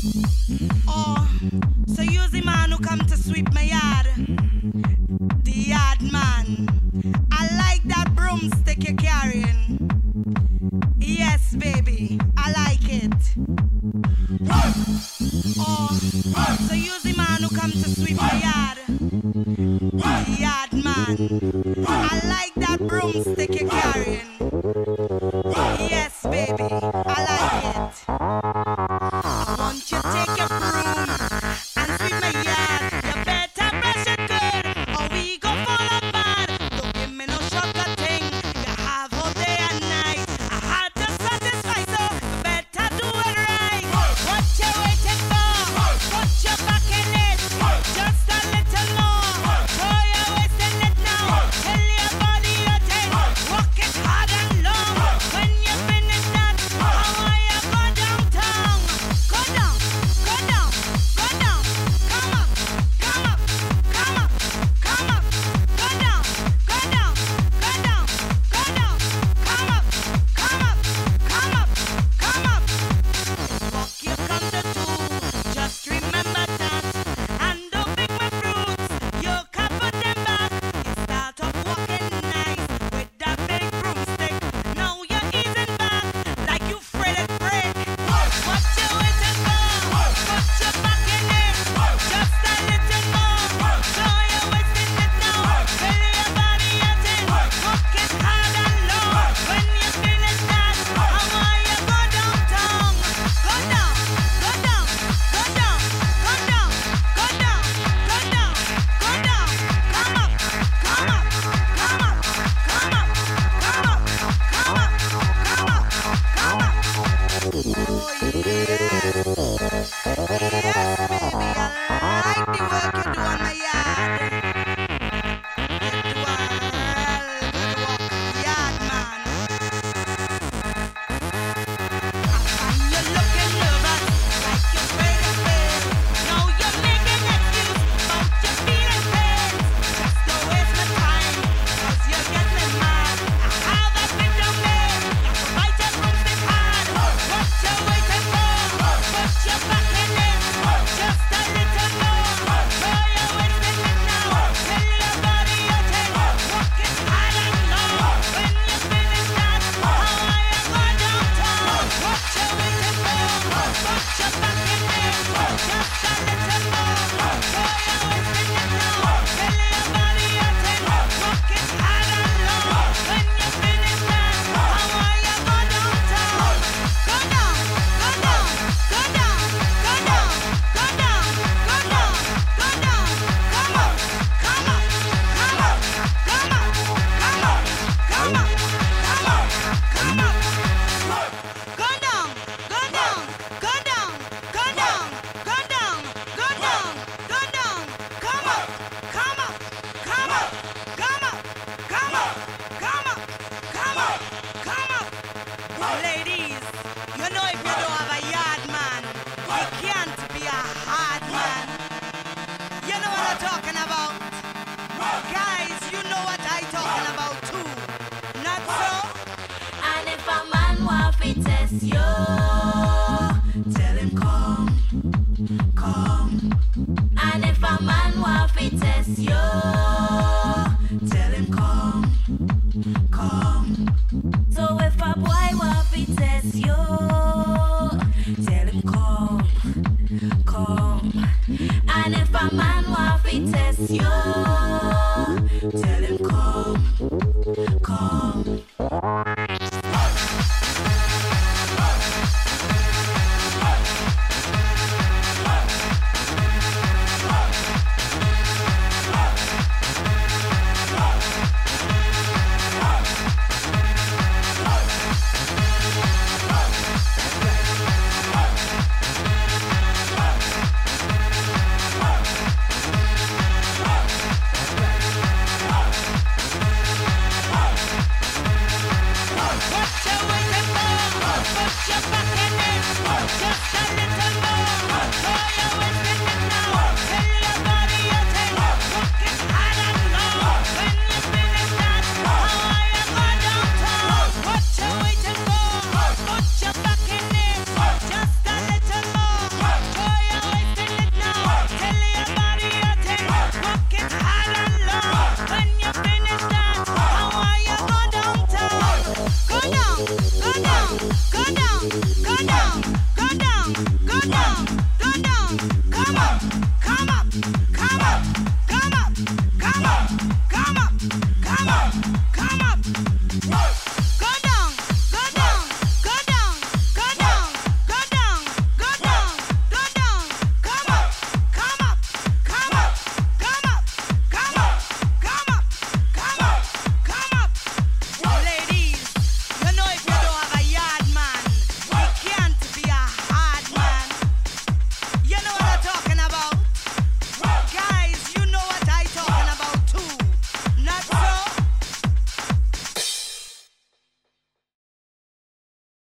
Oh, so you're the man who come to sweep my yard. The yard man. I like that broomstick you're carrying. Yes, baby, I like it. Oh, so you're the man who come to sweep my yard. The yard man. I like that broomstick you're carrying. Yes, baby, I like it. I want you to take your broom and sweep my yard. You better brush it good, or we go fall apart. Don't give me no sugar thing. You have all day and night. I had to satisfy, so you better do it right. What you waiting for? Put your back in it. Just a little more. Throw your waist in it now. Tell your body your thing. Walk it hard and long. When you finish that, how are you go downtown? Go down, go down, go down. Come up, come up, come up, come up. Go down, go down, go down, go down. Come up, come up, come up, come up. Walk you come to do. Just remember that. And don't pick my fruits. You can't put them back. You start off walking nice with that big broomstick. Now you're easing back like you afraid to break. What you waiting for? Put your back in it. Just a little more. Throw your waist in it now. Fill your body out in. Walk it hard and low. When you finish that, how are you go downtown? Go down, go down, go down, go down, go down, go down, go down. Come up, come up, come up, come up, come up, come up, come up, come up. Oh yes, yes, baby, I like the work you do on my yard. You do a real good work, yard man. And you're looking nervous, like you're afraid to fail. Now you're making excuse about your feeling pain. Just don't waste my time, 'cause you get me mad. I have a big down there, you can bite your broomstick hard. What you waiting for? Put your back in it, just a little more. Throw your waist in it now, tell your body your thing. Walk it hard and low. When you finish that, how are you go downtown? What you waiting for? Put your back in it, just a little more. Throw your waist in it now, tell your body your thing. Walk it hard and low. When you finish that, how are you go downtown? Go down, go down, go down, go down, go down, go down, go down. Come up, come up, come up, come up, come up, come up, come up, come up. Go down, go down, go down, go down, go down, go down, go down. Come up, come up, come up, come up, come up, come up, come up, come up. Ladies, you know if you don't have a yard man, you can't be a hard man. You know what I'm talking about? Guys, you know what I'm talking about too. Not so? And if a man want to test you, Tell him come, come. and if a man want to test you, Tell him come, come. so if a boy want to test you, Tell him come, come. and if a man want to test you,